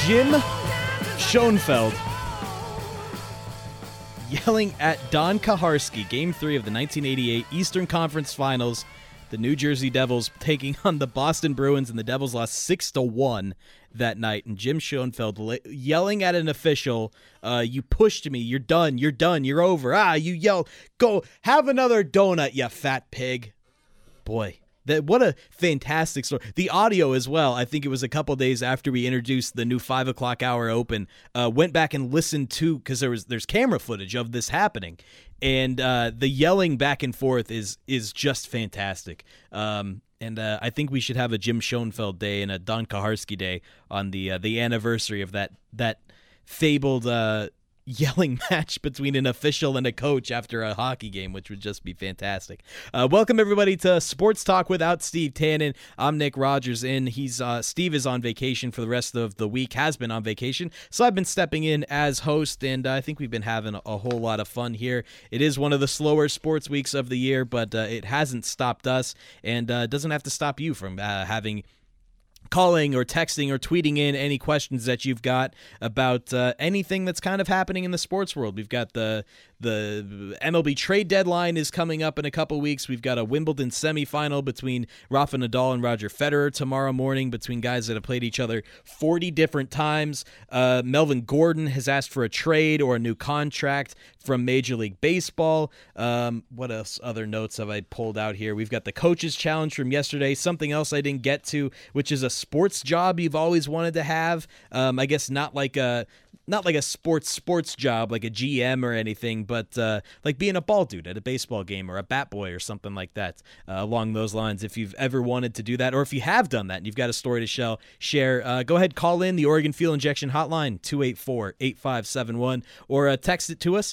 Jim Schoenfeld yelling at Don Kaharski, Game 3 of the 1988 Eastern Conference Finals. The New Jersey Devils taking on the Boston Bruins, and the Devils lost 6-1 that night. And Jim Schoenfeld yelling at an official, you pushed me, you're done, you're over. You yell, go have another donut, you fat pig. Boy, what a fantastic story. The audio as well, I think it was a couple days after we introduced the new 5 o'clock hour open, went back and listened to, because there's camera footage of this happening. And the yelling back and forth is just fantastic. And I think we should have a Jim Schoenfeld day and a Don Kaharski day on the anniversary of that fabled yelling match between an official and a coach after a hockey game, which would just be fantastic. Welcome everybody to Sports Talk without Steve Tannen. I'm Nick Rogers, and Steve is on vacation for the rest of the week, has been on vacation, so I've been stepping in as host, and I think we've been having a whole lot of fun here. It is one of the slower sports weeks of the year, but it hasn't stopped us, and doesn't have to stop you from calling or texting or tweeting in any questions that you've got about anything that's kind of happening in the sports world. We've got the MLB trade deadline is coming up in a couple weeks. We've got a Wimbledon semifinal between Rafa Nadal and Roger Federer tomorrow morning, between guys that have played each other 40 different times. Melvin Gordon has asked for a trade or a new contract from Major League Baseball. What else? Other notes have I pulled out here? We've got the Coaches Challenge from yesterday. Something else I didn't get to, which is a sports job you've always wanted to have. I guess not like a sports job like a GM or anything, but like being a ball dude at a baseball game or a bat boy or something like that, along those lines. If you've ever wanted to do that, or if you have done that and you've got a story to share, go ahead, call in the Oregon Fuel Injection Hotline, 284-8571, or text it to us,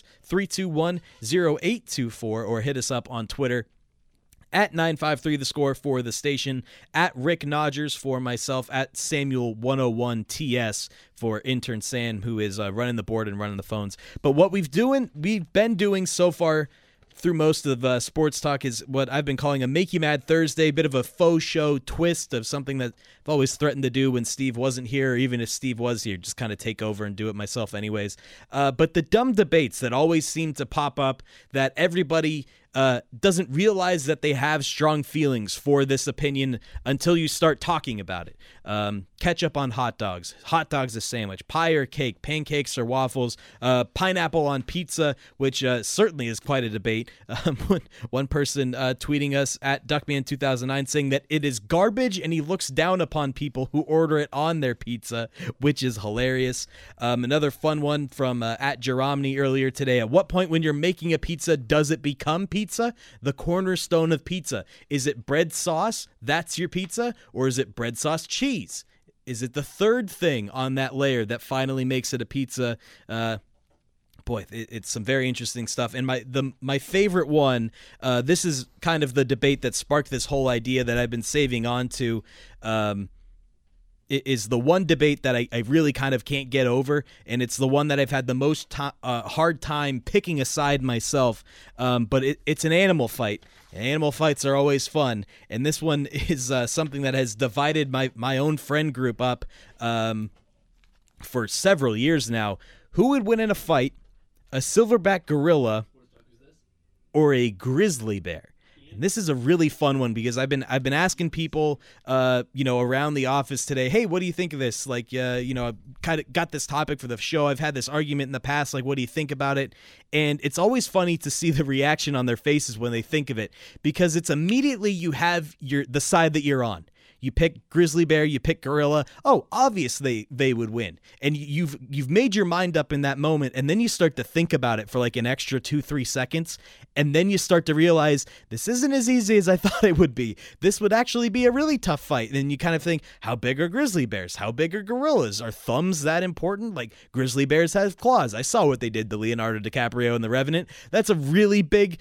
321-0824, or hit us up on Twitter at 953 The Score for the station, at Rick Nodgers for myself, at Samuel101TS for intern Sam, who is running the board and running the phones. But what we've been doing so far through most of Sports Talk is what I've been calling a Make You Mad Thursday, a bit of a faux show twist of something that I've always threatened to do when Steve wasn't here, or even if Steve was here, just kind of take over and do it myself anyways. But the dumb debates that always seem to pop up, that everybody doesn't realize that they have strong feelings for this opinion until you start talking about it. Ketchup on hot dogs a sandwich, pie or cake, pancakes or waffles, pineapple on pizza, which certainly is quite a debate. One person tweeting us at Duckman2009 saying that it is garbage and he looks down upon people who order it on their pizza, which is hilarious. Another fun one from at Jeromny earlier today. At what point when you're making a pizza does it become pizza? The cornerstone of pizza. Is it bread sauce? That's your pizza? Or is it bread sauce cheese? Is it the third thing on that layer that finally makes it a pizza? Boy, it's some very interesting stuff. And my favorite one, this is kind of the debate that sparked this whole idea that I've been saving on to, is the one debate that I really kind of can't get over, and it's the one that I've had the most hard time picking a side myself, but it's an animal fight. Animal fights are always fun, and this one is something that has divided my own friend group up for several years now. Who would win in a fight, a silverback gorilla or a grizzly bear? And this is a really fun one because I've been asking people, around the office today, hey, what do you think of this? Like, I've kind of got this topic for the show. I've had this argument in the past. Like, what do you think about it? And it's always funny to see the reaction on their faces when they think of it, because it's immediately you have the side that you're on. You pick grizzly bear, you pick gorilla. Oh, obviously they would win. And you've made your mind up in that moment, and then you start to think about it for like an extra 2-3 seconds, and then you start to realize this isn't as easy as I thought it would be. This would actually be a really tough fight. And you kind of think, how big are grizzly bears? How big are gorillas? Are thumbs that important? Like, grizzly bears have claws. I saw what they did to Leonardo DiCaprio in The Revenant. That's a really big,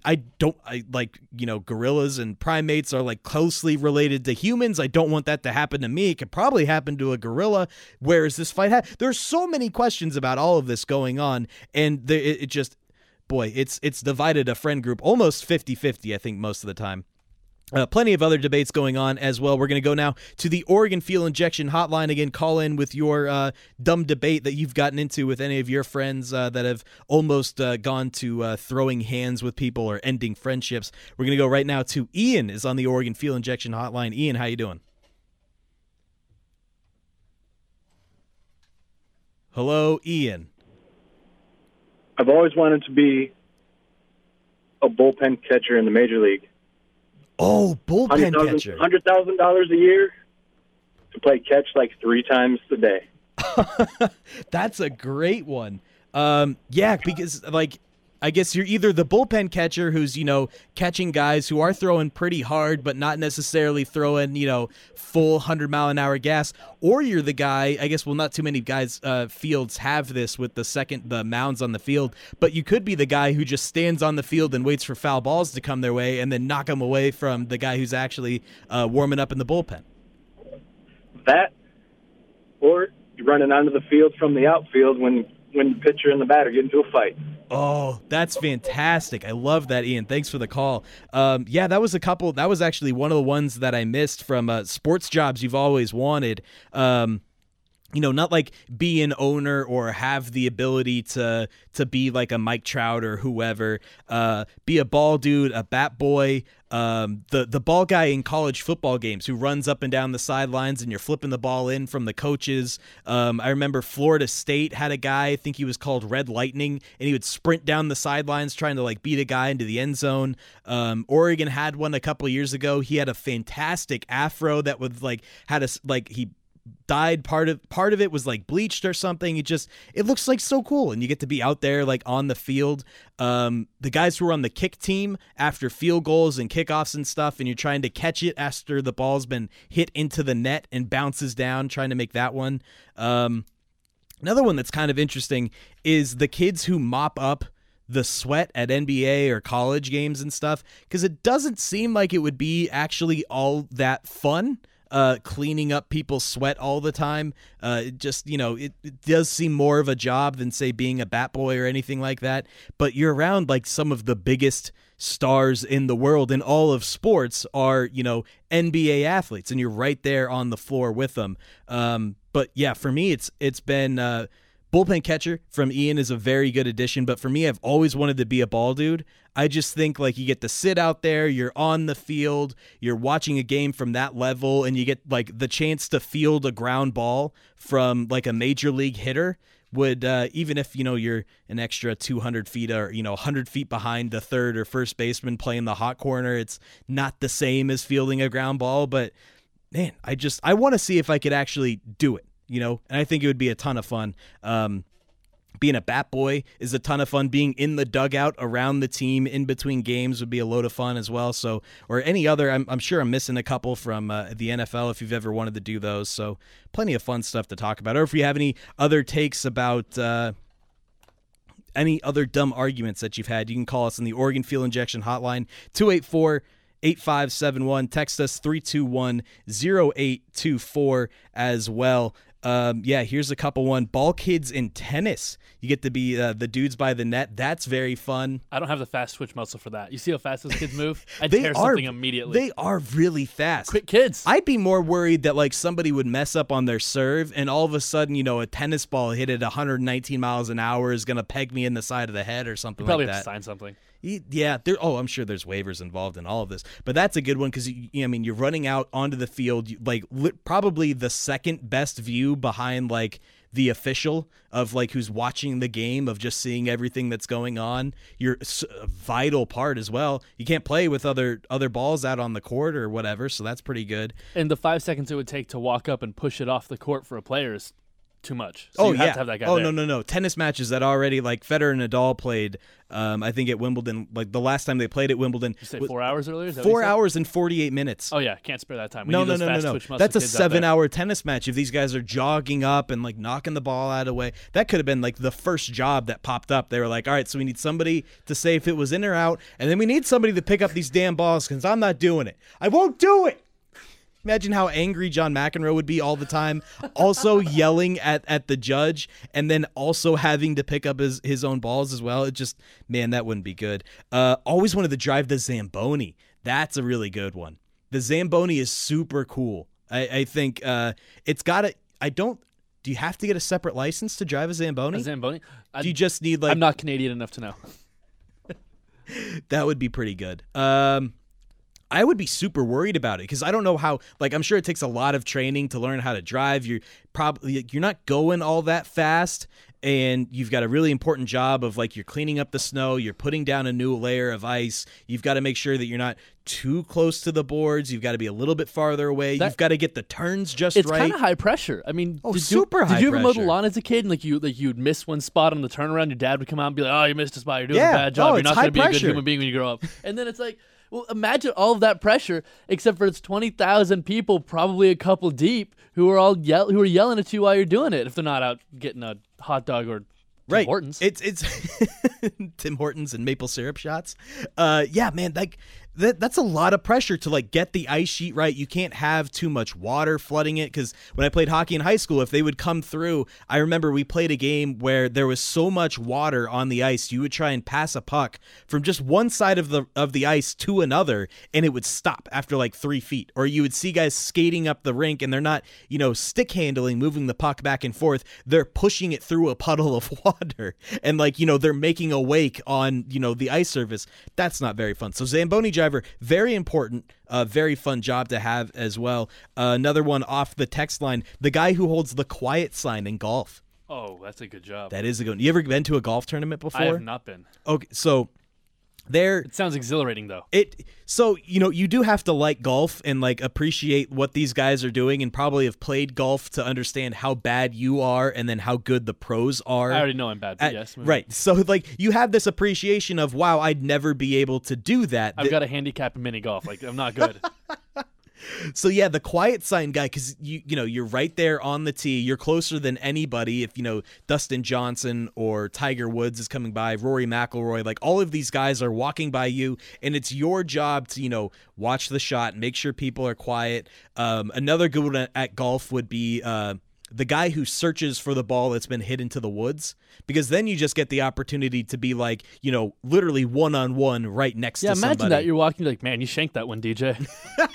gorillas and primates are like closely related to humans. I don't want that to happen to me. It could probably happen to a gorilla. Where is this fight There's so many questions about all of this going on, and it's divided a friend group almost 50-50, I think, most of the time. Plenty of other debates going on as well. We're going to go now to the Oregon Fuel Injection Hotline. Again, call in with your dumb debate that you've gotten into with any of your friends that have almost gone to throwing hands with people or ending friendships. We're going to go right now to Ian is on the Oregon Fuel Injection Hotline. Ian, how you doing? Hello, Ian. I've always wanted to be a bullpen catcher in the major league. Oh, bullpen catcher. $100,000 a year to play catch like 3 times a day. That's a great one. Yeah, because like I guess you're either the bullpen catcher who's, catching guys who are throwing pretty hard but not necessarily throwing, full 100-mile-an-hour gas, or you're the guy, I guess, well, not too many guys, fields have this with the mounds on the field, but you could be the guy who just stands on the field and waits for foul balls to come their way and then knock them away from the guy who's actually warming up in the bullpen. That, or you're running onto the field from the outfield when the pitcher and the batter get into a fight. Oh, that's fantastic. I love that, Ian. Thanks for the call. Yeah, that was actually one of the ones that I missed from sports jobs you've always wanted. Not like be an owner or have the ability to be like a Mike Trout or whoever, be a ball dude, a bat boy, the ball guy in college football games who runs up and down the sidelines and you're flipping the ball in from the coaches. I remember Florida State had a guy, I think he was called Red Lightning, and he would sprint down the sidelines trying to like beat a guy into the end zone. Oregon had one a couple of years ago. He had a fantastic afro that would he died. Part of it was like bleached or something. It looks like so cool, and you get to be out there like on the field. The guys who are on the kick team after field goals and kickoffs and stuff, and you're trying to catch it after the ball's been hit into the net and bounces down, trying to make that one. Another one that's kind of interesting is the kids who mop up the sweat at NBA or college games and stuff, because it doesn't seem like it would be actually all that fun. Cleaning up people's sweat all the time. It does seem more of a job than, say, being a bat boy or anything like that. But you're around like some of the biggest stars in the world in all of sports are, NBA athletes, and you're right there on the floor with them. But yeah, for me, it's been bullpen catcher from Ian is a very good addition. But for me, I've always wanted to be a ball dude. I just think like you get to sit out there, you're on the field, you're watching a game from that level, and you get like the chance to field a ground ball from like a major league hitter would, even if, you're an extra 200 feet or, 100 feet behind the third or first baseman playing the hot corner, it's not the same as fielding a ground ball. But man, I want to see if I could actually do it, and I think it would be a ton of fun. Being a bat boy is a ton of fun. Being in the dugout around the team in between games would be a load of fun as well. So, or any other, I'm sure I'm missing a couple from the NFL if you've ever wanted to do those. So plenty of fun stuff to talk about. Or if you have any other takes about any other dumb arguments that you've had, you can call us on the Oregon Fuel Injection Hotline, 284-8571. Text us 321-0824 as well. Here's a couple one. Ball kids in tennis. You get to be the dudes by the net. That's very fun. I don't have the fast twitch muscle for that. You see how fast those kids move? I'd tear something immediately. They are really fast. Quick kids. I'd be more worried that like somebody would mess up on their serve and all of a sudden, a tennis ball hit at 119 miles an hour is going to peg me in the side of the head or something like that. Probably have to sign something. Yeah, I'm sure there's waivers involved in all of this, but that's a good one because you're running out onto the field, probably the second best view behind like the official of like who's watching the game, of just seeing everything that's going on. You're a vital part as well. You can't play with other balls out on the court or whatever, so that's pretty good. And the 5 seconds it would take to walk up and push it off the court for a player is too much. So you have to have that guy there. No. Tennis matches that already, like Federer and Nadal played, I think at Wimbledon, like the last time they played at Wimbledon. Did you say 4 hours earlier? 4 hours and 48 minutes. Oh, yeah. Can't spare that time. No. That's a 7-hour tennis match. If these guys are jogging up and like knocking the ball out of the way, that could have been like the first job that popped up. They were like, all right, so we need somebody to say if it was in or out, and then we need somebody to pick up these damn balls because I'm not doing it. I won't do it. Imagine how angry John McEnroe would be all the time, also yelling at the judge and then also having to pick up his own balls as well. It just, man, that wouldn't be good. Always wanted to drive the Zamboni. That's a really good one. The Zamboni is super cool. I think it's got to – do you have to get a separate license to drive a Zamboni? A Zamboni? Do you just need like – I'm not Canadian enough to know. That would be pretty good. I would be super worried about it because I don't know how, like, I'm sure it takes a lot of training to learn how to drive. You're not going all that fast, and you've got a really important job of, like, you're cleaning up the snow, you're putting down a new layer of ice. You've got to make sure that you're not too close to the boards. You've got to be a little bit farther away. You've got to get the turns just right. It's kind of high pressure. I mean, super high pressure. Did you ever mow the lawn as a kid and you'd miss one spot on the turnaround? Your dad would come out and be like, "Oh, you missed a spot. You're doing a bad job. You're not going to be a good human being when you grow up." And then it's like, well, imagine all of that pressure, except for it's 20,000 people, probably a couple deep, who are yelling at you while you're doing it. If they're not out getting a hot dog or Tim Hortons. It's Tim Hortons and maple syrup shots. Yeah, man, that's a lot of pressure to like get the ice sheet right. You can't have too much water flooding it because when I played hockey in high school, if they would come through, I remember we played a game where there was so much water on the ice, you would try and pass a puck from just one side of the ice to another, and it would stop after like 3 feet. Or you would see guys skating up the rink, and they're not, stick handling, moving the puck back and forth. They're pushing it through a puddle of water, and they're making a wake on the ice surface. That's not very fun. So Zamboni driver, very important, very fun job to have as well. Another one off the text line, the guy who holds the quiet sign in golf. Oh, that's a good job. That is a good one. You ever been to a golf tournament before? I have not been. Okay, so it sounds exhilarating though. You do have to like golf and like appreciate what these guys are doing, and probably have played golf to understand how bad you are and then how good the pros are. I already know I'm bad, but yes. Right. So like you have this appreciation of, wow, I'd never be able to do that. I've got a handicap in mini golf. Like, I'm not good. So yeah, the quiet sign guy, because you're right there on the tee. You're closer than anybody. If Dustin Johnson or Tiger Woods is coming by, Rory McIlroy, like all of these guys are walking by you, and it's your job to watch the shot, make sure people are quiet. Another good one at golf would be the guy who searches for the ball that's been hit into the woods, because then you just get the opportunity to be like, literally one-on-one right next to somebody. Yeah, imagine that. You're walking like, man, you shanked that one, DJ.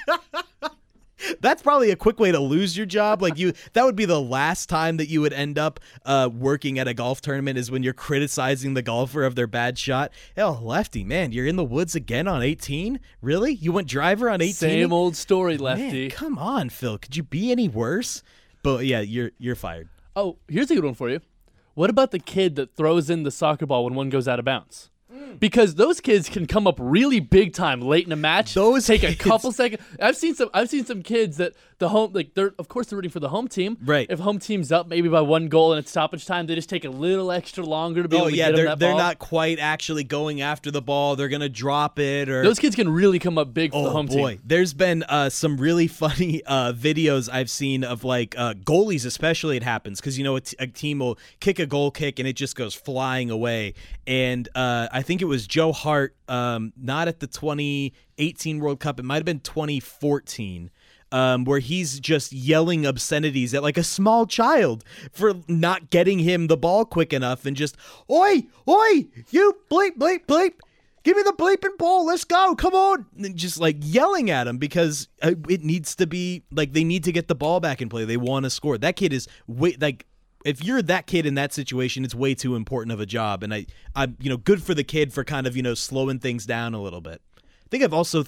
That's probably a quick way to lose your job. That would be the last time that you would end up working at a golf tournament, is when you're criticizing the golfer of their bad shot. Oh, Lefty, man, you're in the woods again on 18? Really? You went driver on 18? Same old story, Lefty. Man, come on, Phil. Could you be any worse? But yeah, you're fired. Oh, here's a good one for you. What about the kid that throws in the soccer ball when one goes out of bounds? Because those kids can come up really big time late in a match. Those take kids. A couple seconds. I've seen some kids that they're rooting for the home team. Right. If home team's up maybe by one goal and it's stoppage time, they just take a little extra longer to be able to get them that ball. They're not quite actually going after the ball. They're gonna drop it. Or those kids can really come up big for the home team. There's been some really funny videos I've seen of like goalies, especially. It happens because a team will kick a goal kick and it just goes flying away. And I think it was Joe Hart, not at the 2018 World Cup. It might have been 2014. Where he's just yelling obscenities at like a small child for not getting him the ball quick enough, and just, oi, you bleep, bleep, bleep, give me the bleeping ball, let's go, come on, and just like yelling at him because it needs to be like, they need to get the ball back in play. They want to score. That kid is if you're that kid in that situation, it's way too important of a job. And I'm good for the kid for kind of, slowing things down a little bit. I think I've also,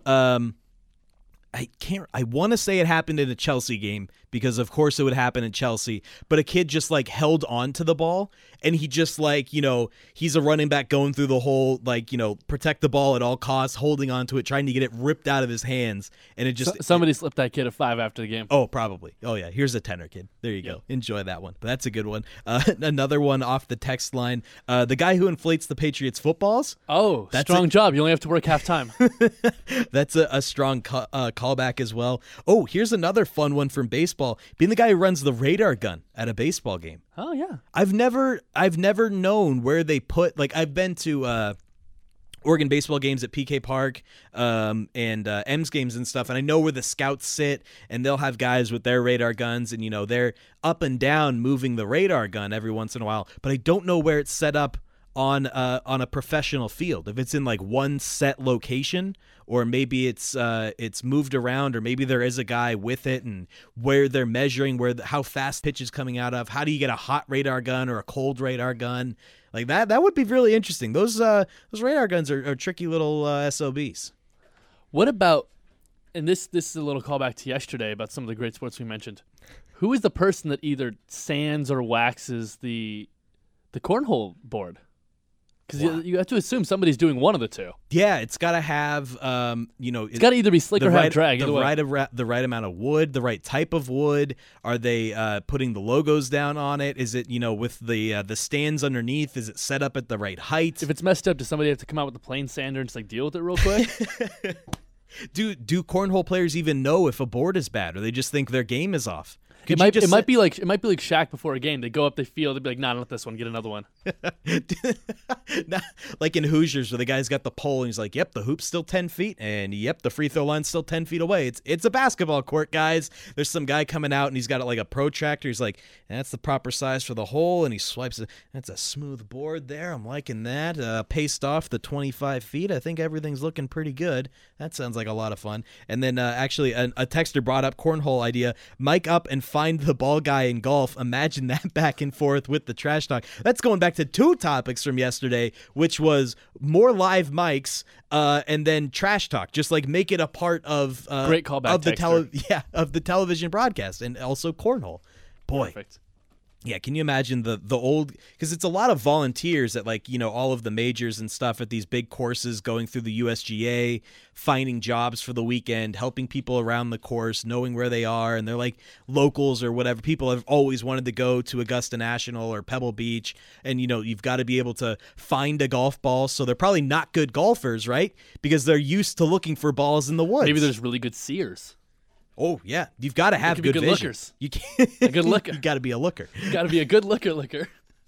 I want to say it happened in a Chelsea game, because of course it would happen in Chelsea, but a kid just like held on to the ball, and he just like, he's a running back going through the whole, protect the ball at all costs, holding on to it, trying to get it ripped out of his hands. And it just, somebody slipped that kid a 5 after the game. Oh, probably. Oh yeah. Here's a tenner, kid. There you go. Enjoy that one. But that's a good one. Another one off the text line. The guy who inflates the Patriots footballs. Oh, that's strong job. You only have to work halftime. That's a strong callback as well. Oh, here's another fun one from baseball. Being the guy who runs the radar gun at a baseball game. Oh yeah. I've never known where they put, like, I've been to Oregon baseball games at PK Park and M's games and stuff, and I know where the scouts sit, and they'll have guys with their radar guns, and they're up and down moving the radar gun every once in a while, but I don't know where it's set up on a professional field. If it's in like one set location, or maybe it's moved around, or maybe there is a guy with it, and where they're measuring how fast pitch is coming out of. How do you get a hot radar gun or a cold radar gun? Like that would be really interesting. Those radar guns are tricky little SOBs. What about, and this is a little callback to yesterday about some of the great sports we mentioned. Who is the person that either sands or waxes the cornhole board? Because you have to assume somebody's doing one of the two. Yeah, it's got to have, it's got to either be slick or have drag. The right amount of wood, the right type of wood. Are they putting the logos down on it? Is it, with the stands underneath? Is it set up at the right height? If it's messed up, does somebody have to come out with a plane sander and just deal with it real quick? Do cornhole players even know if a board is bad, or they just think their game is off? It might be like Shaq before a game. They go up, they feel, they'd be like, "Nah, not this one. Get another one." Like in Hoosiers, where the guy's got the pole and he's like, "Yep, the hoop's still 10 feet, and yep, the free throw line's still 10 feet away. It's a basketball court, guys." There's some guy coming out and he's got like a protractor. He's like, "That's the proper size for the hole," and he swipes it. That's a smooth board there. I'm liking that. Paced off the 25 feet. I think everything's looking pretty good. That sounds like a lot of fun. And then actually, a texter brought up cornhole idea. Mic up and find the ball guy in golf. Imagine that back and forth with the trash talk. That's going back to two topics from yesterday, which was more live mics and then trash talk. Just like make it a part of great callback of the television broadcast, and also cornhole. Boy. Perfect. Yeah, can you imagine the old, because it's a lot of volunteers at all of the majors and stuff at these big courses, going through the USGA, finding jobs for the weekend, helping people around the course, knowing where they are, and they're like locals or whatever. People have always wanted to go to Augusta National or Pebble Beach, and you've got to be able to find a golf ball, so they're probably not good golfers, right? Because they're used to looking for balls in the woods. Maybe there's really good seers. Oh, yeah. You've got to have good vision. Lookers. You can't. A good looker. You got to be a looker. You got to be a good looker.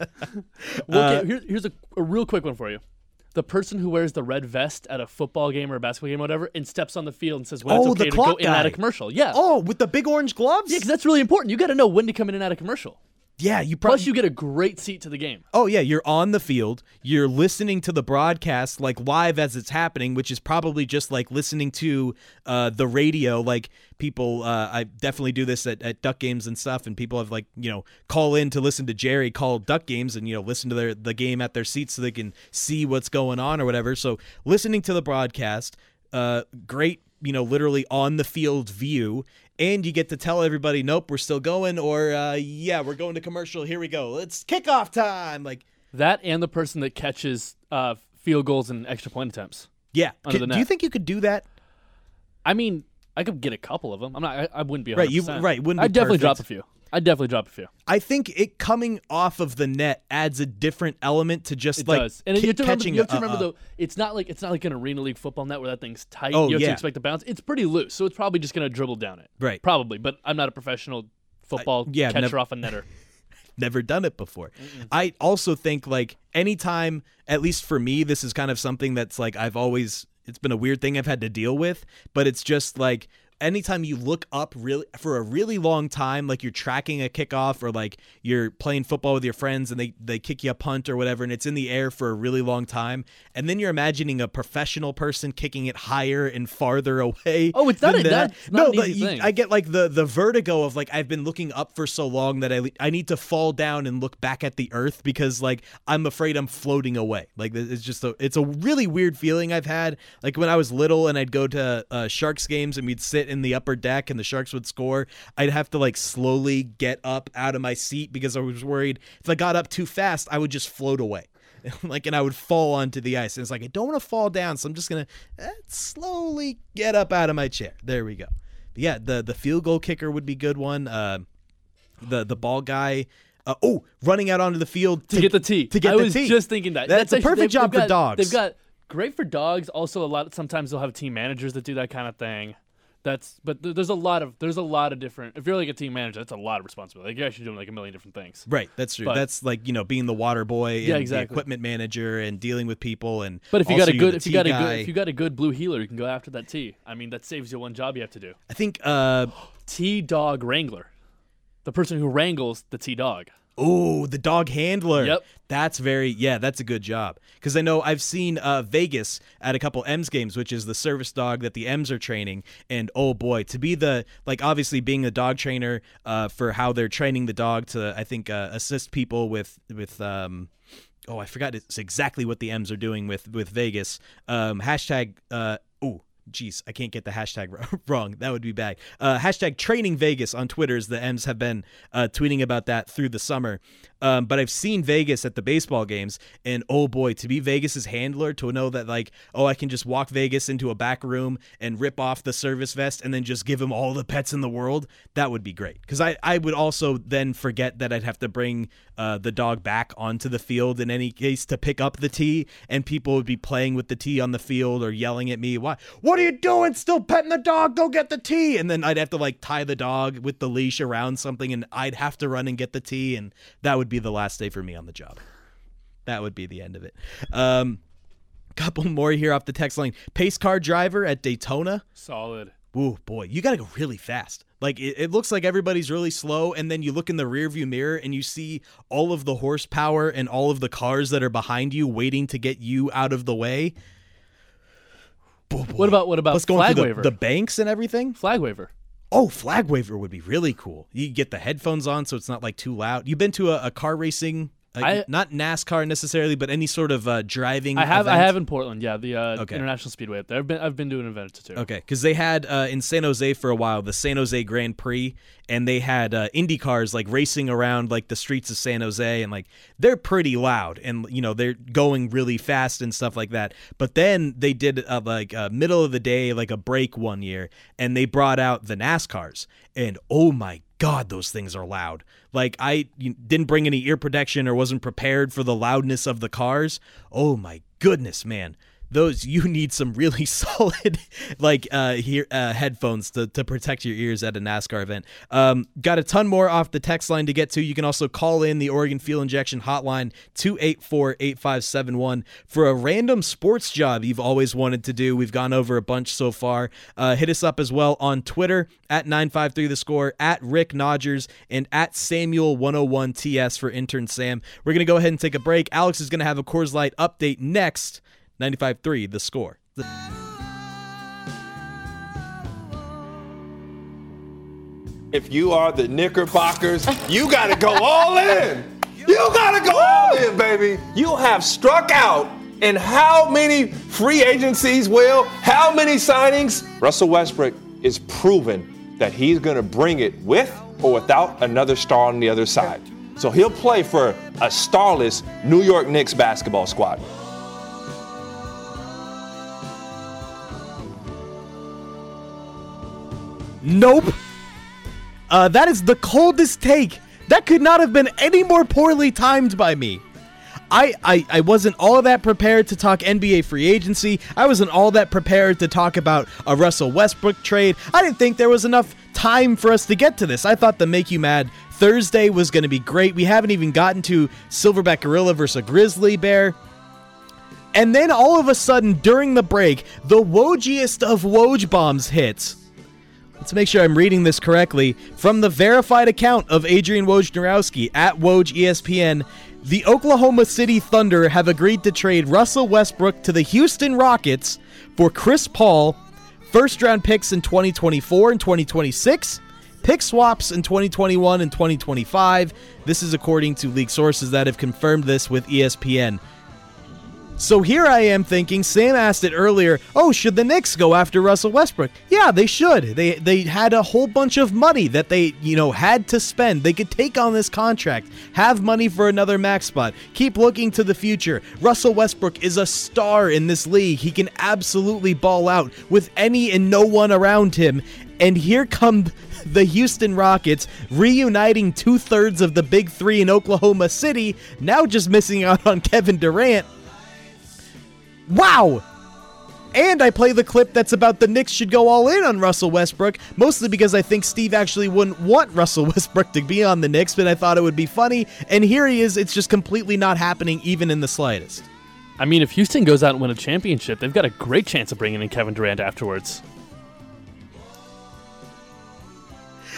Okay, here's a real quick one for you. The person who wears the red vest at a football game or a basketball game or whatever and steps on the field and says when it's okay to go in and out of commercial. Yeah. Oh, with the big orange gloves? Yeah, because that's really important. You got to know when to come in and out of commercial. Yeah, Plus, you get a great seat to the game. Oh, yeah, you're on the field. You're listening to the broadcast, like, live as it's happening, which is probably just like listening to the radio. Like, people, I definitely do this at Duck games and stuff, and people have, like, call in to listen to Jerry call Duck games and, listen to the game at their seats so they can see what's going on or whatever. So, listening to the broadcast, great, literally on the field view. And you get to tell everybody, nope, we're still going, or yeah, we're going to commercial. Here we go. It's kickoff time. Like that, and the person that catches field goals and extra point attempts. Yeah. Under the net. Do you think you could do that? I mean, I could get a couple of them. I wouldn't be 100%. Wouldn't I'd be definitely perfect. drop a few. I think it coming off of the net adds a different element to just it like does. And catching. You have to remember though, it's not like an Arena League football net where that thing's tight. Oh, you have yeah. to expect the bounce. It's pretty loose, so it's probably just going to dribble down it. Right. Probably, but I'm not a professional football catcher off a netter. Never done it before. I also think like anytime, at least for me, this is kind of something that's like it's been a weird thing I've had to deal with, but it's just like anytime you look up really for a really long time, like you're tracking a kickoff or like you're playing football with your friends and they kick you a punt or whatever, and it's in the air for a really long time, and then you're imagining a professional person kicking it higher and farther away. Oh, it's not an easy thing. I get like the vertigo of like I've been looking up for so long that I need to fall down and look back at the earth because like I'm afraid I'm floating away. Like it's a really weird feeling I've had. Like when I was little and I'd go to Sharks games and we'd sit in the upper deck and the Sharks would score, I'd have to like slowly get up out of my seat because I was worried if I got up too fast I would just float away. And I would fall onto the ice, and it's like I don't want to fall down, so I'm just gonna slowly get up out of my chair. There we go. But yeah, the field goal kicker would be a good one. The ball guy running out onto the field to get the tee. I was just thinking that. That's a perfect job for dogs. They've got great for dogs. Also, sometimes they'll have team managers that do that kind of thing. But there's a lot of different. If you're like a team manager, that's a lot of responsibility. Like you're actually doing like a million different things. Right, that's true. That's like being the water boy and exactly. the equipment manager and dealing with people and. But if you got a good blue healer, you can go after that tee. I mean, that saves you one job you have to do. I think tee dog wrangler, the person who wrangles the tee dog. Oh, the dog handler. Yep. That's a good job. Because I know I've seen Vegas at a couple M's games, which is the service dog that the M's are training. And oh boy, to be obviously being a dog trainer for how they're training the dog to, I think, assist people with I forgot it's exactly what the M's are doing with Vegas. Hashtag, I can't get the hashtag wrong. That would be bad. Hashtag Training Vegas on Twitter, as the M's have been tweeting about that through the summer. But I've seen Vegas at the baseball games, and oh boy, to be Vegas's handler, to know that I can just walk Vegas into a back room and rip off the service vest and then just give him all the pets in the world, that would be great. Because I would also then forget that I'd have to bring the dog back onto the field in any case to pick up the tee, and people would be playing with the tee on the field or yelling at me, what are you doing? Still petting the dog? Go get the tee. And then I'd have to tie the dog with the leash around something, and I'd have to run and get the tee, and that would be the last day for me on the job. That would be the end of it. Couple more here off the text line. Pace car driver at Daytona. Solid. Ooh, boy, you got to go really fast. It looks like everybody's really slow, and then you look in the rearview mirror and you see all of the horsepower and all of the cars that are behind you waiting to get you out of the way. Oh, what about flag waiver? The banks and everything? Flag waiver. Oh, flag waiver would be really cool. You get the headphones on so it's not too loud. You've been to a car racing, not NASCAR necessarily, but any sort of driving event? I have in Portland, yeah, the International Speedway up there. I've been doing events too. Okay, because they had in San Jose for a while the San Jose Grand Prix, and they had Indy cars racing around the streets of San Jose, and they're pretty loud, and they're going really fast and stuff like that. But then they did middle of the day, a break one year, and they brought out the NASCARs, and oh my God, those things are loud. I didn't bring any ear protection or wasn't prepared for the loudness of the cars. Oh my goodness, man. You need some really solid headphones to protect your ears at a NASCAR event. Got a ton more off the text line to get to. You can also call in the Oregon Fuel Injection hotline 284-8571 for a random sports job you've always wanted to do. We've gone over a bunch so far. Hit us up as well on Twitter at 953thescore, at Rick Nodgers, and at Samuel101TS for intern Sam. We're going to go ahead and take a break. Alex is going to have a Coors Light update next. 95.3 The Score. If you are the Knickerbockers, you got to go all in. You got to go all in, baby. You have struck out in how many free agencies, Will? How many signings? Russell Westbrook is proven that he's going to bring it with or without another star on the other side. So he'll play for a starless New York Knicks basketball squad. Nope. That is the coldest take. That could not have been any more poorly timed by me. I wasn't all that prepared to talk NBA free agency. I wasn't all that prepared to talk about a Russell Westbrook trade. I didn't think there was enough time for us to get to this. I thought the Make You Mad Thursday was going to be great. We haven't even gotten to Silverback Gorilla versus a Grizzly Bear. And then all of a sudden, during the break, the Wojgiest of Woj bombs hits. Let's make sure I'm reading this correctly. From the verified account of Adrian Wojnarowski at Woj ESPN, the Oklahoma City Thunder have agreed to trade Russell Westbrook to the Houston Rockets for Chris Paul, first-round picks in 2024 and 2026, pick swaps in 2021 and 2025. This is according to league sources that have confirmed this with ESPN. So here I am thinking, Sam asked it earlier, should the Knicks go after Russell Westbrook? Yeah, they should. They had a whole bunch of money that they, had to spend. They could take on this contract, have money for another max spot, keep looking to the future. Russell Westbrook is a star in this league. He can absolutely ball out with any and no one around him. And here come the Houston Rockets reuniting 2/3 of the big three in Oklahoma City, now just missing out on Kevin Durant. Wow! And I play the clip that's about the Knicks should go all in on Russell Westbrook, mostly because I think Steve actually wouldn't want Russell Westbrook to be on the Knicks, but I thought it would be funny, and here he is, it's just completely not happening even in the slightest. I mean, if Houston goes out and win a championship, they've got a great chance of bringing in Kevin Durant afterwards.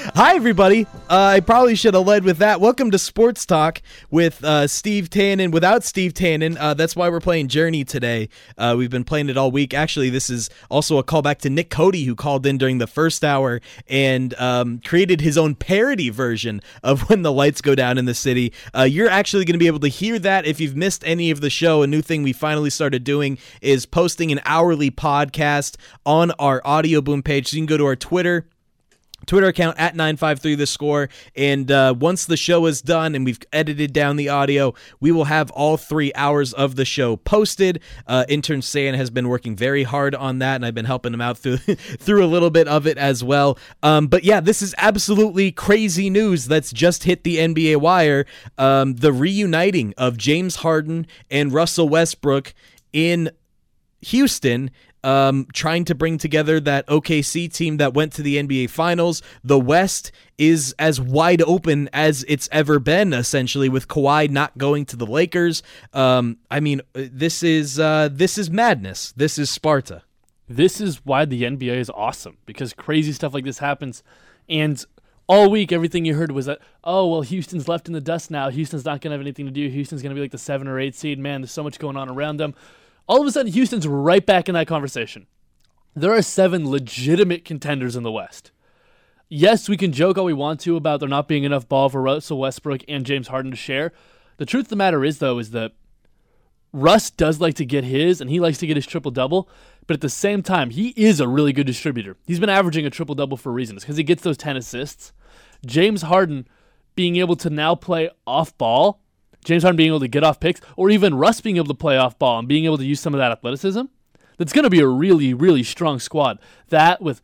Hi, everybody. I probably should have led with that. Welcome to Sports Talk with Steve Tannen. Without Steve Tannen, that's why we're playing Journey today. We've been playing it all week. Actually, this is also a callback to Nick Cody, who called in during the first hour and created his own parody version of When the Lights Go Down in the City. You're actually going to be able to hear that if you've missed any of the show. A new thing we finally started doing is posting an hourly podcast on our Audio Boom page. So you can go to our Twitter account at 953thescore, and once the show is done and we've edited down the audio, we will have all 3 hours of the show posted. Intern Sam has been working very hard on that, and I've been helping him out through a little bit of it as well. But yeah, this is absolutely crazy news that's just hit the NBA wire. The reuniting of James Harden and Russell Westbrook in Houston, trying to bring together that OKC team that went to the NBA Finals. The West is as wide open as it's ever been, essentially, with Kawhi not going to the Lakers. This is madness. This is Sparta. This is why the NBA is awesome, because crazy stuff like this happens. And all week, everything you heard was that, oh, well, Houston's left in the dust now. Houston's not going to have anything to do. Houston's going to be like the 7 or 8 seed. Man, there's so much going on around them. All of a sudden, Houston's right back in that conversation. There are 7 legitimate contenders in the West. Yes, we can joke all we want to about there not being enough ball for Russell Westbrook and James Harden to share. The truth of the matter is, though, is that Russ does like to get his, and he likes to get his triple-double, but at the same time, he is a really good distributor. He's been averaging a triple-double for reasons, because he gets those 10 assists. James Harden being able to now play off-ball, James Harden being able to get off picks, or even Russ being able to play off ball and being able to use some of that athleticism, that's going to be a really, really strong squad. That with,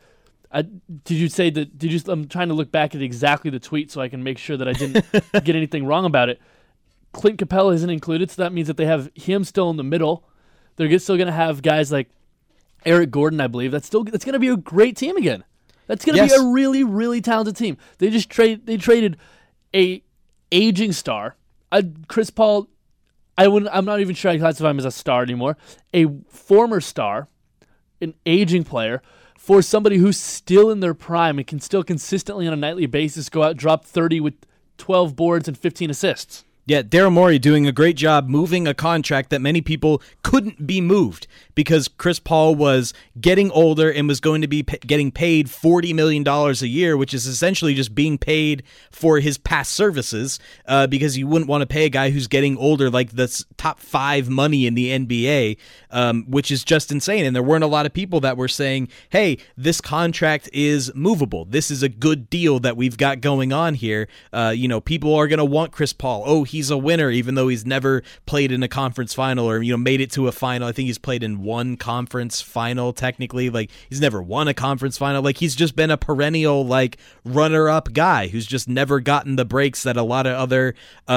I'm trying to look back at exactly the tweet so I can make sure that I didn't get anything wrong about it. Clint Capella isn't included, so that means that they have him still in the middle. They're still going to have guys like Eric Gordon, I believe. That's going to be a great team again. That's going to be a really, really talented team. They traded a aging star. Chris Paul, I'm not even sure I classify him as a star anymore. A former star, an aging player, for somebody who's still in their prime and can still consistently on a nightly basis go out, drop 30 with 12 boards and 15 assists. Yeah, Daryl Morey doing a great job moving a contract that many people couldn't be moved because Chris Paul was getting older and was going to be getting paid $40 million a year, which is essentially just being paid for his past services because you wouldn't want to pay a guy who's getting older like the top 5 money in the NBA, which is just insane. And there weren't a lot of people that were saying, hey, this contract is movable. This is a good deal that we've got going on here. People are going to want Chris Paul. Oh, he's a winner, even though he's never played in a conference final or, made it to a final. I think he's played in one conference final, technically. Like, he's never won a conference final. Like, he's just been a perennial, runner-up guy who's just never gotten the breaks that a lot of other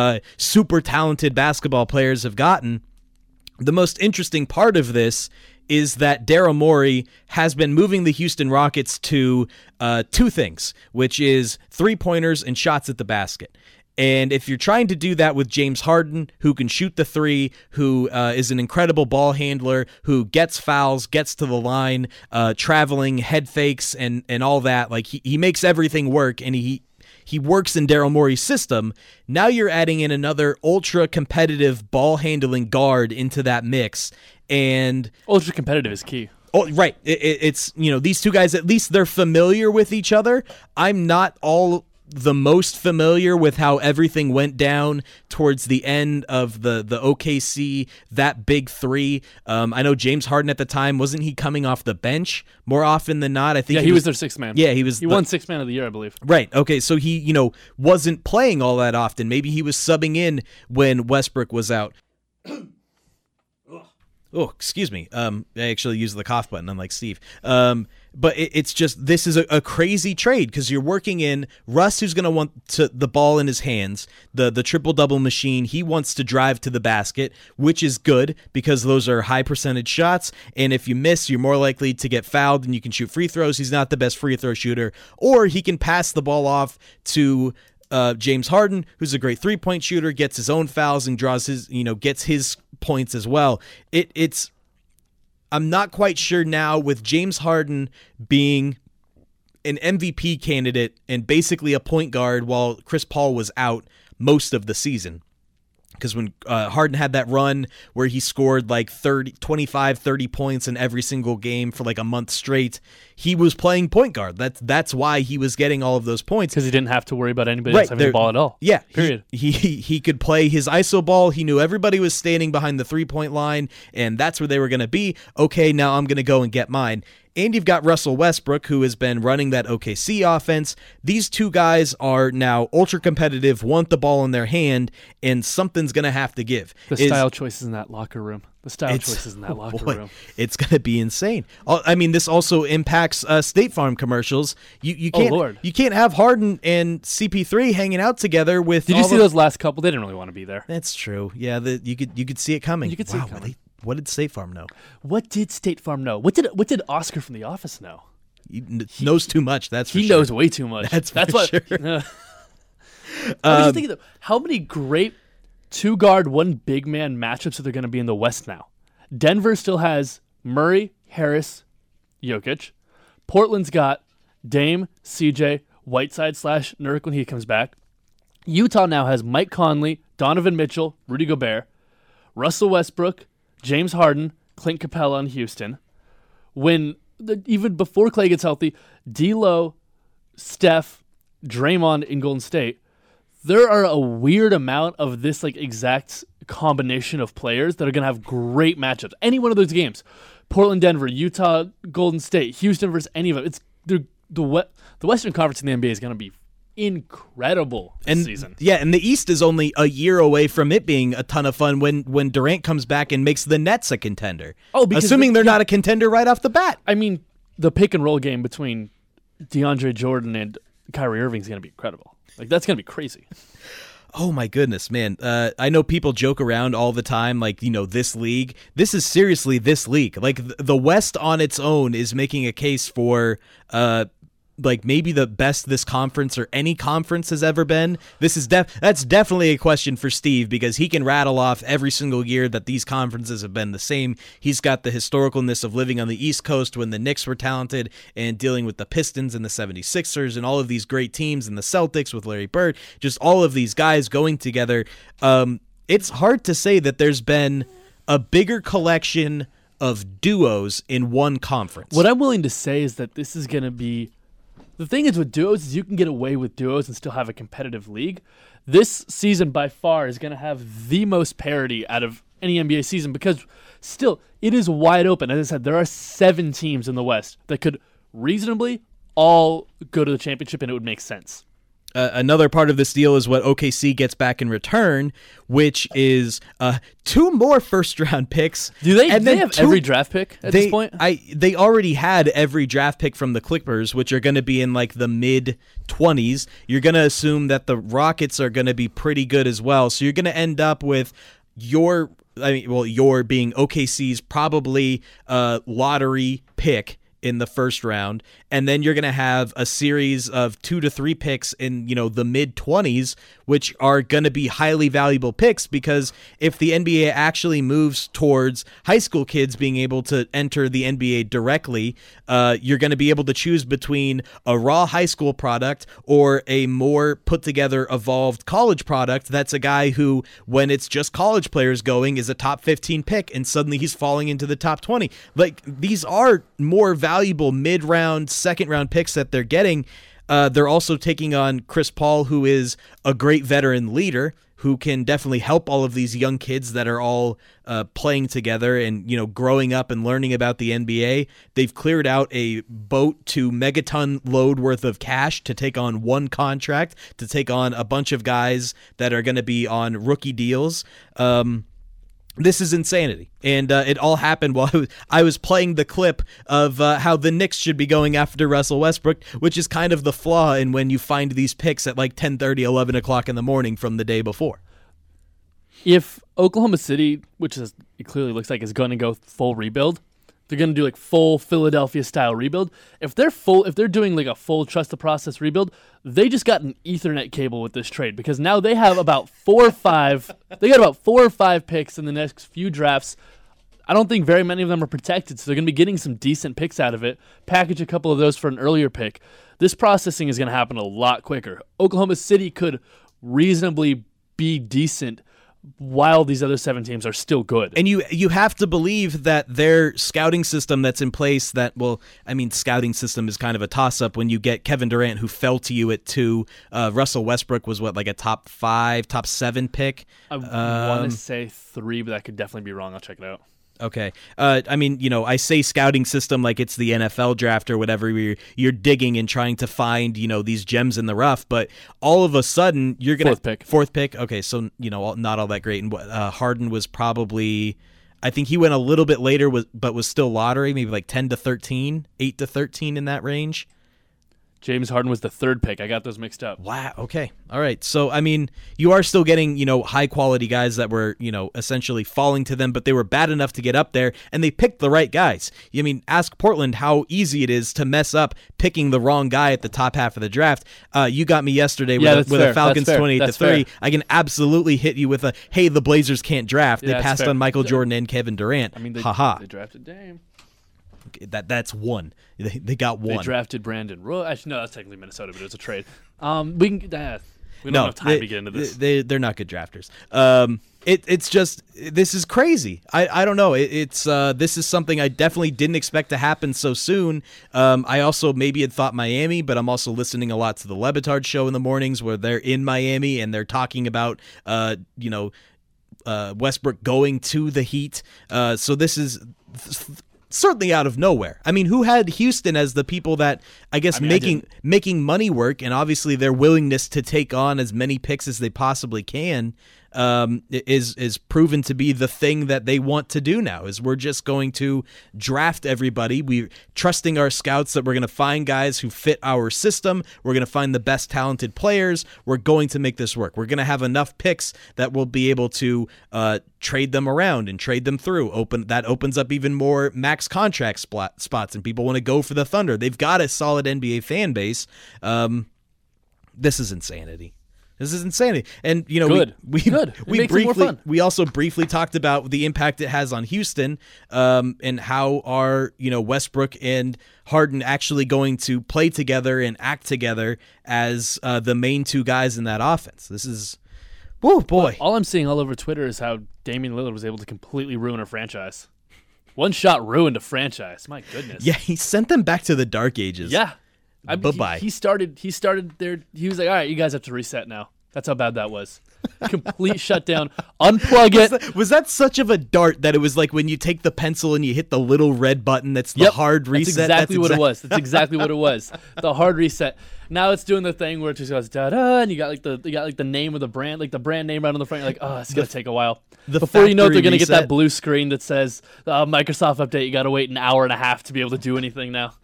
super talented basketball players have gotten. The most interesting part of this is that Daryl Morey has been moving the Houston Rockets to 2 things, which is 3-pointers and shots at the basket. And if you're trying to do that with James Harden, who can shoot the 3, who is an incredible ball handler, who gets fouls, gets to the line, traveling, head fakes, and all that, he makes everything work, and he works in Daryl Morey's system. Now you're adding in another ultra-competitive ball-handling guard into that mix. And ultra-competitive is key. Oh, right. It's, these 2 guys, at least they're familiar with each other. I'm not all the most familiar with how everything went down towards the end of the OKC, that big 3. I know James Harden at the time, wasn't he coming off the bench more often than not? I think he was their 6th man. Yeah, he was. He won 6th man of the year, I believe. Right. Okay. So he, wasn't playing all that often. Maybe he was subbing in when Westbrook was out. Oh, excuse me. I actually used the cough button, unlike Steve. But it's just, this is a crazy trade because you're working in Russ, who's going to want the ball in his hands, the triple-double machine. He wants to drive to the basket, which is good because those are high percentage shots. And if you miss, you're more likely to get fouled and you can shoot free throws. He's not the best free throw shooter. Or he can pass the ball off to James Harden, who's a great 3-point shooter, gets his own fouls and draws his, gets his points as well. I'm not quite sure now with James Harden being an MVP candidate and basically a point guard while Chris Paul was out most of the season. Because when Harden had that run where he scored like 25, 30 points in every single game for like a month straight, he was playing point guard. That's why he was getting all of those points. Because he didn't have to worry about anybody else having the ball at all. Yeah. Period. He could play his ISO ball. He knew everybody was standing behind the 3-point line, and that's where they were going to be. Okay, now I'm going to go and get mine. And you've got Russell Westbrook, who has been running that OKC offense. These two guys are now ultra competitive, want the ball in their hand, and something's going to have to give. The style choices in that locker room. It's going to be insane. I mean, this also impacts State Farm commercials. You can't have Harden and CP3 hanging out together with. Did you see those last couple? They didn't really want to be there. That's true. Yeah, you could see it coming. You could see it coming. What did State Farm know? What did State Farm know? What did Oscar from The Office know? He knows too much. That's for he sure. knows way too much. That's what. Sure. I was just thinking, though, how many great 2-guard, 1 big man matchups are there going to be in the West now? Denver still has Murray, Harris, Jokic. Portland's got Dame, CJ, Whiteside / Nurk when he comes back. Utah now has Mike Conley, Donovan Mitchell, Rudy Gobert, Russell Westbrook, James Harden, Clint Capella in Houston. Even before Clay gets healthy, D'Lo, Steph, Draymond in Golden State. There are a weird amount of this exact combination of players that are going to have great matchups. Any one of those games, Portland, Denver, Utah, Golden State, Houston versus any of them. The Western Conference in the NBA is going to be incredible this season. Yeah, and the East is only a year away from it being a ton of fun when Durant comes back and makes the Nets a contender. Assuming they're not a contender right off the bat. I mean, the pick and roll game between DeAndre Jordan and Kyrie Irving is going to be incredible. That's going to be crazy. Oh my goodness, man. I know people joke around all the time, this league. This is seriously this league. The West on its own is making a case for maybe the best this conference or any conference has ever been. This is that's definitely a question for Steve, because he can rattle off every single year that these conferences have been the same. He's got the historicalness of living on the East Coast when the Knicks were talented and dealing with the Pistons and the 76ers and all of these great teams, and the Celtics with Larry Bird, just all of these guys going together. It's hard to say that there's been a bigger collection of duos in one conference. What I'm willing to say is that this is going to be... The thing is with duos is you can get away with duos and still have a competitive league. This season by far is going to have the most parity out of any NBA season, because still it is wide open. As I said, there are 7 teams in the West that could reasonably all go to the championship and it would make sense. Another part of this deal is what OKC gets back in return, which is 2 more first-round picks. Do they have every draft pick at this point? They already had every draft pick from the Clippers, which are going to be in the mid-20s. You're going to assume that the Rockets are going to be pretty good as well. So you're going to end up with your being OKC's probably lottery pick in the first round, and then you're going to have a series of 2 to 3 picks in the mid-20s, which are going to be highly valuable picks, because if the NBA actually moves towards high school kids being able to enter the NBA directly, you're going to be able to choose between a raw high school product or a more put-together, evolved college product that's a guy who, when it's just college players going, is a top 15 pick, and suddenly he's falling into the top 20. These are more valuable mid-round, second-round picks that they're getting. They're also taking on Chris Paul, who is a great veteran leader who can definitely help all of these young kids that are all playing together and growing up and learning about the NBA. They've cleared out a boat to megaton load worth of cash to take on one contract, to take on a bunch of guys that are going to be on rookie deals. This is insanity, and it all happened while I was playing the clip of how the Knicks should be going after Russell Westbrook, which is kind of the flaw in when you find these picks at 10:30, 11 o'clock in the morning from the day before. If Oklahoma City, which it clearly looks like is going to go full rebuild, they're going to do full Philadelphia-style rebuild. If they're doing a full trust the process rebuild, they just got an Ethernet cable with this trade, because now they have about 4 or 5. They got about 4 or 5 picks in the next few drafts. I don't think very many of them are protected, so they're going to be getting some decent picks out of it. Package a couple of those for an earlier pick. This processing is going to happen a lot quicker. Oklahoma City could reasonably be decent while these other 7 teams are still good. And you have to believe that their scouting system that's in place scouting system is kind of a toss-up when you get Kevin Durant, who fell to you at 2. Russell Westbrook was a top 5, top 7 pick? I want to say 3, but that could definitely be wrong. I'll check it out. Okay. I say scouting system like it's the NFL draft or whatever. You're digging and trying to find, these gems in the rough, but all of a sudden you're going to... Fourth pick. Okay, so, not all that great. And Harden was probably... I think he went a little bit later, but was still lottery, maybe like 10 to 13, 8 to 13 in that range. James Harden was the 3rd pick. I got those mixed up. Wow. Okay. All right. So, you are still getting, high-quality guys that were, essentially falling to them, but they were bad enough to get up there, and they picked the right guys. Ask Portland how easy it is to mess up picking the wrong guy at the top half of the draft. You got me yesterday with a Falcons 28-3. I can absolutely hit you with hey, the Blazers can't draft. They passed on Michael Jordan and Kevin Durant. They drafted Dame. That's one. They got one. They drafted Brandon Roy. Actually, no, that's technically Minnesota, but it was a trade. We don't have time to get into this. They're not good drafters. It's just, this is crazy. I don't know. This is something I definitely didn't expect to happen so soon. I also maybe had thought Miami, but I'm also listening a lot to the Le Batard show in the mornings where they're in Miami and they're talking about Westbrook going to the Heat. So this is certainly out of nowhere. Who had Houston as the people that making money work, and obviously their willingness to take on as many picks as they possibly can is proven to be the thing that they want to do now. Is we're just going to draft everybody. We're trusting our scouts that we're going to find guys who fit our system. We're going to find the best talented players. We're going to make this work. We're going to have enough picks that we'll be able to trade them around and trade them through. That opens up even more max contract spots, and people want to go for the Thunder. They've got a solid NBA fan base. This is insanity. And we also briefly talked about the impact it has on Houston, and how are Westbrook and Harden actually going to play together and act together as the main 2 guys in that offense. This is, whoa, boy. All I'm seeing all over Twitter is how Damian Lillard was able to completely ruin a franchise. One shot ruined a franchise. My goodness. Yeah, he sent them back to the dark ages. Yeah. Bye-bye. He started there. He was like, all right, you guys have to reset now. That's how bad that was. Complete shutdown. Unplug it. Was that such of a dart that it was like when you take the pencil and you hit the little red button that's the hard reset? That's exactly what it was. That's exactly what it was. The hard reset. Now it's doing the thing where it just goes da-da, and you got the name of the brand, like the brand name right on the front. You're like, oh, it's going to take a while. Before you know it, they're going to get that blue screen that says Microsoft update. You got to wait an hour and a half to be able to do anything now.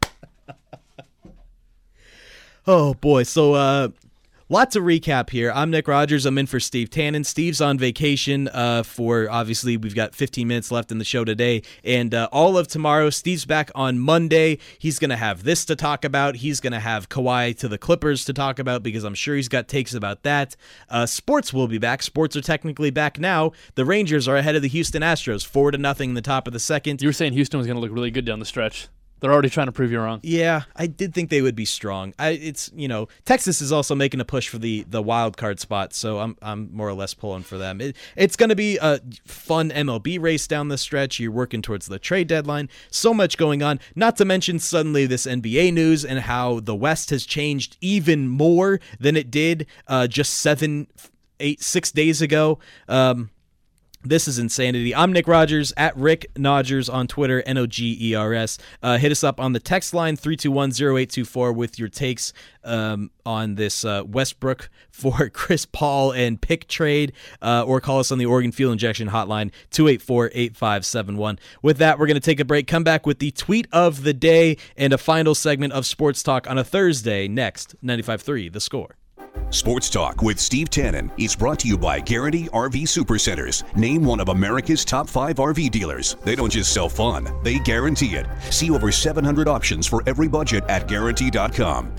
Oh, boy. So, lots of recap here. I'm Nick Rogers. I'm in for Steve Tannen. Steve's on vacation obviously, we've got 15 minutes left in the show today. And all of tomorrow, Steve's back on Monday. He's going to have this to talk about. He's going to have Kawhi to the Clippers to talk about because I'm sure he's got takes about that. Sports will be back. Sports are technically back now. The Rangers are ahead of the Houston Astros, 4-0 in the top of the second. You were saying Houston was going to look really good down the stretch. They're already trying to prove you wrong. Yeah, I did think they would be strong. Texas is also making a push for the wild card spot, so I'm more or less pulling for them. It's going to be a fun MLB race down the stretch. You're working towards the trade deadline. So much going on. Not to mention suddenly this NBA news and how the West has changed even more than it did just 6 days ago. This is insanity. I'm Nick Rogers, at Rick Nodgers on Twitter, Nogers. Hit us up on the text line, 321-0824, with your takes on this Westbrook for Chris Paul and pick trade, or call us on the Oregon Fuel Injection hotline, 284-8571. With that, we're going to take a break, come back with the tweet of the day, and a final segment of Sports Talk on a Thursday next, 95.3 The Score. Sports Talk with Steve Tannen is brought to you by Guarantee RV Supercenters. Name one of America's top 5 RV dealers. They don't just sell fun, they guarantee it. See over 700 options for every budget at Guarantee.com.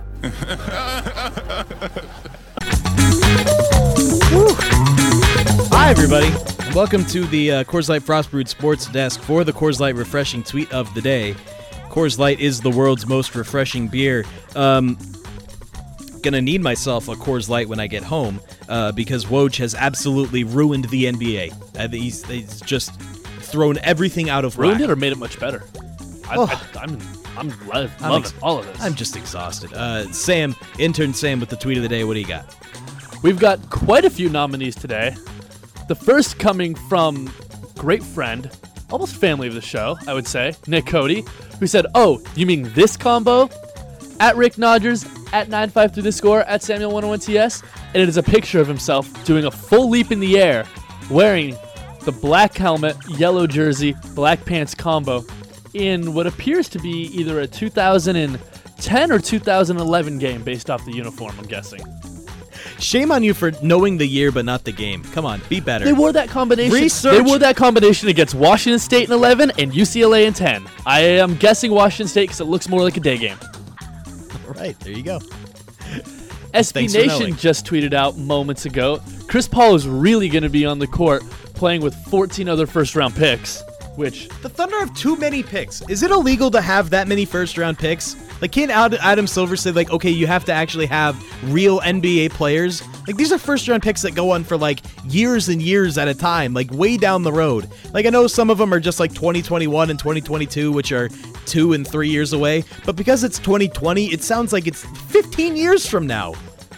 Hi, everybody. Welcome to the Coors Light Frost Brewed Sports Desk for the Coors Light Refreshing Tweet of the Day. Coors Light is the world's most refreshing beer. Gonna need myself a Coors Light when I get home because Woj has absolutely ruined the NBA. He's just thrown everything out of whack. Ruined it or made it much better? I'm loving all of this. I'm just exhausted. Sam, intern Sam with the tweet of the day. What do you got? We've got quite a few nominees today. The first coming from great friend, almost family of the show, I would say, Nick Cody, who said, "Oh, you mean this combo?" At Rick Nodgers, at 953 The Score, at Samuel101TS, and it is a picture of himself doing a full leap in the air, wearing the black helmet, yellow jersey, black pants combo in what appears to be either a 2010 or 2011 game based off the uniform, I'm guessing. Shame on you for knowing the year but not the game. Come on, be better. They wore that combination. Research. They wore that combination against Washington State in 11 and UCLA in 10. I am guessing Washington State because it looks more like a day game. All right, there you go. SB Nation just tweeted out moments ago, Chris Paul is really going to be on the court playing with 14 other first-round picks, which... The Thunder have too many picks. Is it illegal to have that many first-round picks? Like, can't Adam Silver say, like, okay, you have to actually have real NBA players? Like, these are first-round picks that go on for, like, years and years at a time, like, way down the road. Like, I know some of them are just, like, 2021 and 2022, which are 2 and 3 years away. But because it's 2020, it sounds like it's 15 years from now.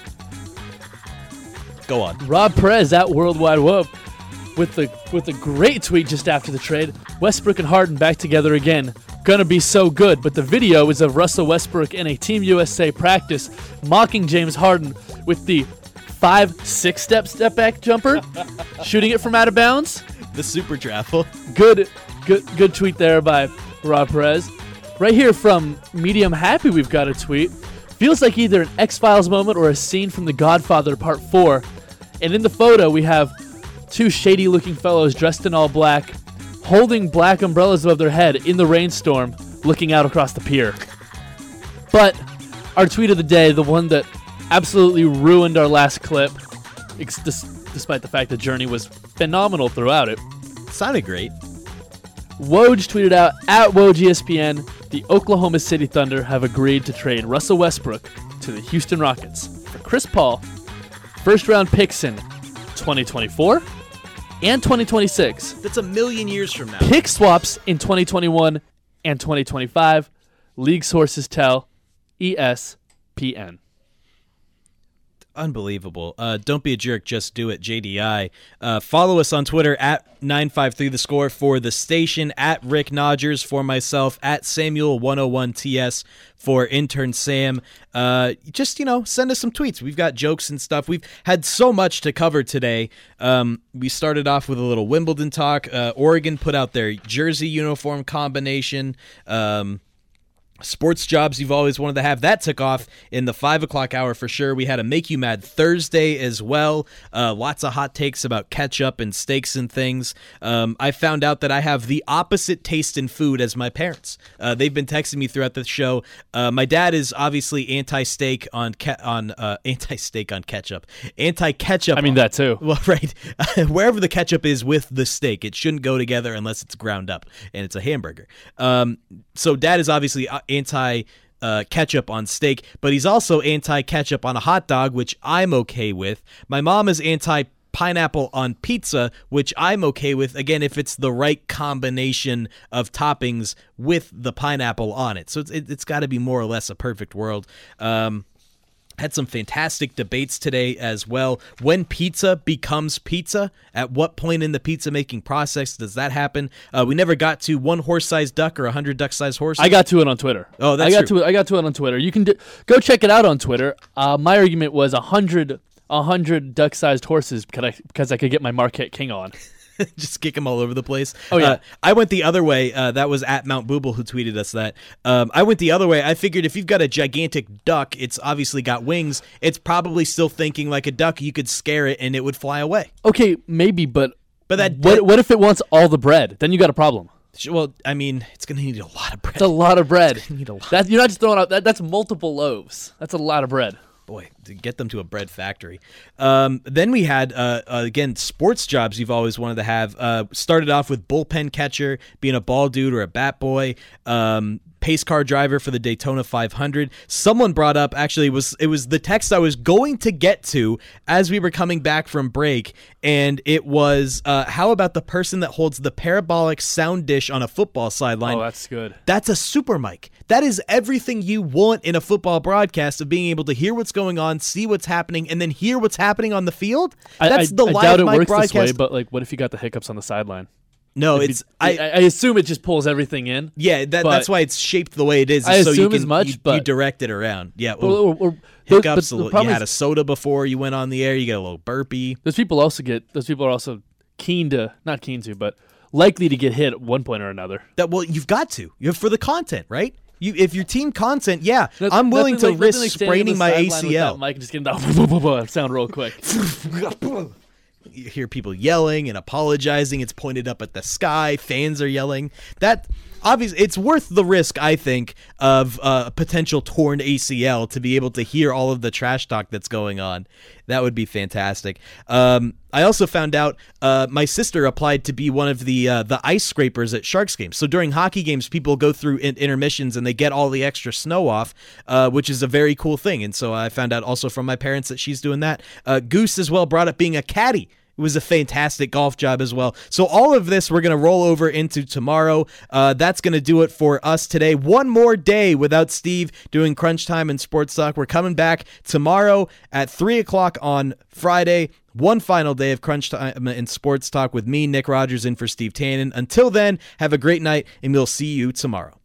Go on. Rob Perez at Worldwide Whoop with a great tweet just after the trade. Westbrook and Harden back together again. Gonna be so good, but the video is of Russell Westbrook in a Team USA practice mocking James Harden with the 5-6 step back jumper, shooting it from out of bounds. The super travel. Good tweet there by Rob Perez. Right here from Medium Happy, we've got a tweet. Feels like either an X-Files moment or a scene from The Godfather Part 4. And in the photo, we have two shady-looking fellows dressed in all black, holding black umbrellas above their head in the rainstorm, looking out across the pier. But our tweet of the day, the one that absolutely ruined our last clip, despite the fact the journey was phenomenal throughout it. Sounded great. Woj tweeted out, at WojESPN, the Oklahoma City Thunder have agreed to trade Russell Westbrook to the Houston Rockets for Chris Paul, first-round picks in 2024 and 2026. That's a million years from now. Pick swaps in 2021 and 2025. League sources tell ESPN. Unbelievable. Don't be a jerk, just do it, JDI. Follow us on Twitter at 953thescore for the station, at Rick Nodgers for myself, at Samuel101TS for intern Sam. Just, send us some tweets. We've got jokes and stuff. We've had so much to cover today. We started off with a little Wimbledon talk. Oregon put out their jersey uniform combination. Sports jobs you've always wanted to have. That took off in the 5 o'clock hour for sure. We had a Make You Mad Thursday as well. Lots of hot takes about ketchup and steaks and things. I found out that I have the opposite taste in food as my parents. They've been texting me throughout the show. My dad is obviously anti-steak on ketchup. Anti-ketchup. I mean that too. Well, right. Wherever the ketchup is with the steak, it shouldn't go together unless it's ground up and it's a hamburger. So dad is obviously anti-ketchup on steak, but he's also anti-ketchup on a hot dog, which I'm okay with. My mom is anti-pineapple on pizza, which I'm okay with, again, if it's the right combination of toppings with the pineapple on it. So it's got to be more or less a perfect world. Had some fantastic debates today as well. When pizza becomes pizza, at what point in the pizza making process does that happen? We never got to one horse-sized duck or 100 duck-sized horses. I got to it on Twitter. Oh, that's true. I got to it on Twitter. You can go check it out on Twitter. My argument was 100 duck-sized horses because I could get my Marquette King on. Just kick them all over the place. Oh, yeah. I went the other way. That was at Mount Booble who tweeted us that. I went the other way. I figured if you've got a gigantic duck, it's obviously got wings. It's probably still thinking like a duck. You could scare it and it would fly away. Okay, maybe, but what if it wants all the bread? Then you got a problem. Well, I mean, it's going to need a lot of bread. It's a lot of bread. It's gonna need a lot. You're not just throwing out. That's multiple loaves. That's a lot of bread. Boy, to get them to a bread factory. Then we had, again, sports jobs you've always wanted to have. Started off with bullpen catcher, being a ball dude or a bat boy. Pace car driver for the Daytona 500. Someone brought up, actually, it was the text I was going to get to as we were coming back from break, and it was, how about the person that holds the parabolic sound dish on a football sideline? Oh, that's good. That's a super mic. That is everything you want in a football broadcast, of being able to hear what's going on, see what's happening, and then hear what's happening on the field. That's the live doubt it mic works broadcast. This way, but like, what if you got the hiccups on the sideline? No, I assume it just pulls everything in. Yeah, that's why it's shaped the way it is. I so assume you as much, you direct it around. Yeah, hiccups. You had a soda before you went on the air. You get a little burpy. Those people are also but likely to get hit at one point or another. You've got to. You have for the content, right? If your team content, I'm willing to risk spraining my ACL. Mike, just getting that sound real quick. You hear people yelling and apologizing. It's pointed up at the sky. Fans are yelling. That obviously, it's worth the risk, I think, of a potential torn ACL to be able to hear all of the trash talk that's going on. That would be fantastic. I also found out my sister applied to be one of the ice scrapers at Sharks games. So during hockey games, people go through intermissions and they get all the extra snow off, which is a very cool thing. And so I found out also from my parents that she's doing that. Goose as well brought up being a caddy. It was a fantastic golf job as well. So all of this we're going to roll over into tomorrow. That's going to do it for us today. One more day without Steve doing Crunch Time and Sports Talk. We're coming back tomorrow at 3 o'clock on Friday. One final day of Crunch Time and Sports Talk with me, Nick Rogers, in for Steve Tannen. Until then, have a great night, and we'll see you tomorrow.